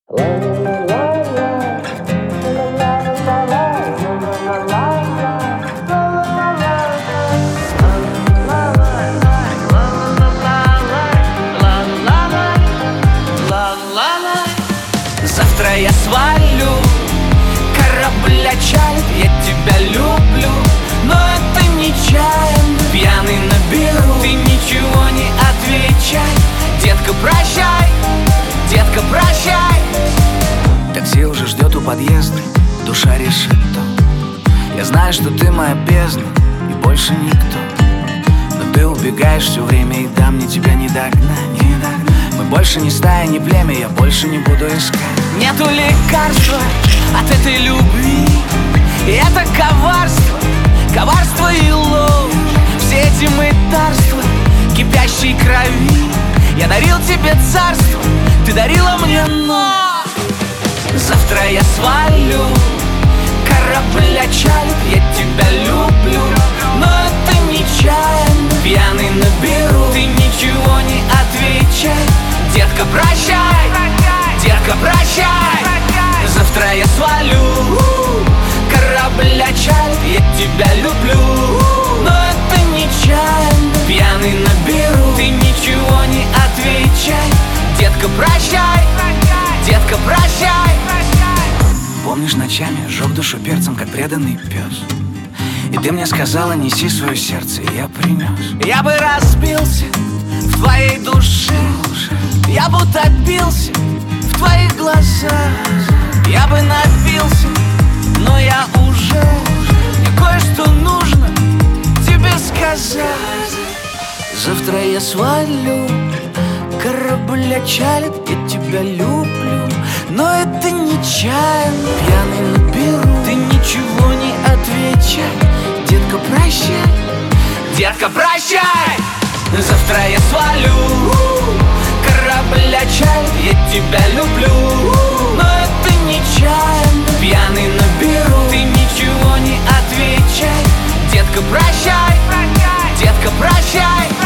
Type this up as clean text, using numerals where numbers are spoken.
Завтра я свалю, корабль отчалит, я тебя люблю, но это нечаянно. Пьяный наберу, ты ничего не отвечай. Детка, прощай, детка, прощай. Такси уже ждет у подъезда, душа решит то. Я знаю, что ты моя бездна и больше никто. Но ты убегаешь все время, и да, мне тебя не догнать, не догнать. Мы больше не стая, не племя, я больше не буду искать. Нету лекарства от этой любви, и это коварство, коварство и ложь. Все эти мытарства, кипящей крови. Я дарил тебе царство, ты дарила мне ночь. Завтра я свалю, корабль отчалит, я тебя люблю, но это нечаянно. Пьяный наберу, ты ничего не отвечай. Детка, прощай, детка, прощай. Завтра я свалю, корабль отчалит, я тебя люблю, но это нечаянно. Пьяный наберу, ты ничего не отвечай. Детка, прощай, детка, прощай. Помнишь, ночами жег душу перцем, как преданный пес. И ты мне сказала, неси свое сердце, и я принес. Я бы разбился в твоей душе, я бы утопился в твоих глазах. Я бы напился, но я уже, мне кое-что нужно тебе сказать. Завтра я свалю, корабль отчалит, я тебя люблю, но это нечаянно. Пьяный наберу, ты ничего не отвечай. Детка, прощай, детка, прощай. Завтра я свалю, корабль отчалит, я тебя люблю, но это нечаянно. Пьяный наберу, ты ничего не отвечай. Детка, прощай, детка, прощай.